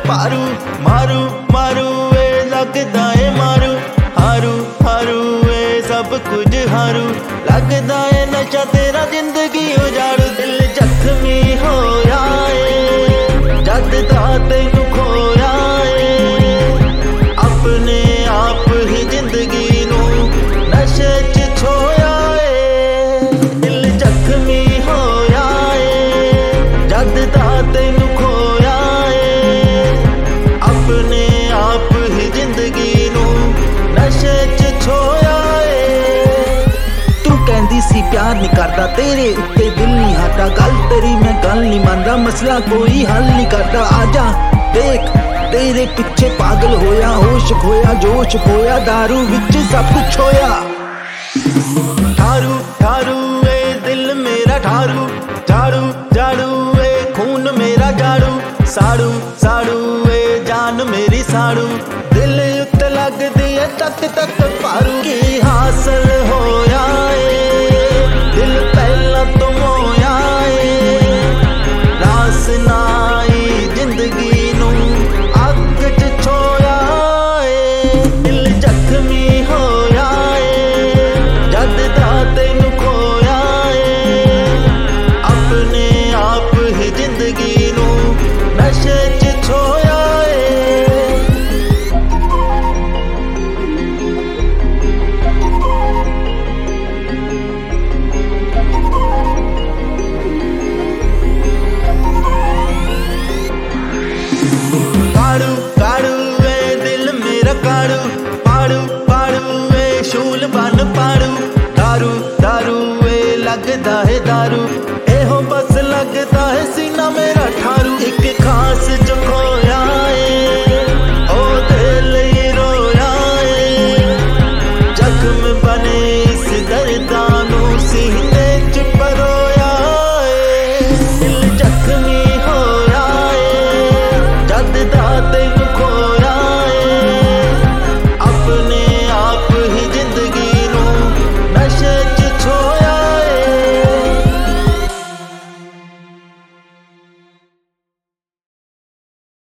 भारू मारू मारू वे लगदा है मारू हारू हारू वे सब कुछ हारू लगदा है नशा तेरा जिंदगी उजाड़ू दिल जख्मी होया है जद दा तैनू खोया है अपने आप ही जिंदगी नू नशे च छोया है दिल जख्मी होया है जद दा तैनू खोया है अपने आप ही जिंदगी नू नशे च छोया है तू कहंदी सी प्यार नहीं करदा तेरे उत्ते दिल नहीं हटा गल तेरी मैं गल नहीं मानदा मसला कोई हल नहीं करदा आजा देख तेरे पिछे पागल होया होश खोया जोश खोया दारू विच सब कुछ होया ठारू ठारू ए दिल मेरा ठारू झाड़ू झाड़ू ए खून मेरा झाड़ू साड़ू साड़ू ए जान मेरी साड़ू दिल उत्ते लगदी है तक तक पारू की हासिल होया ए दिल पहला तो मोया ए रास नाई जिंदगी नू अग च छोया ए दिल जख्मी होया ए जद दा तैनू खोया ए अपने आप ही जिंदगी नू नशे च छोया ए काड़ू काड़ू वे दिल मेरा काड़ू पाड़ू पाड़ू वे शूल बन पाड़ू दारू दारू वे लगदा है दारू